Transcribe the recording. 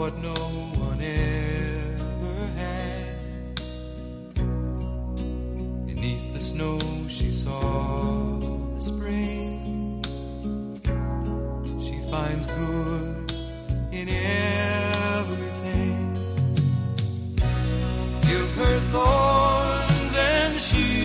what no one ever had. Beneath the snow she saw the spring. She finds good in everything. Give her thorns and she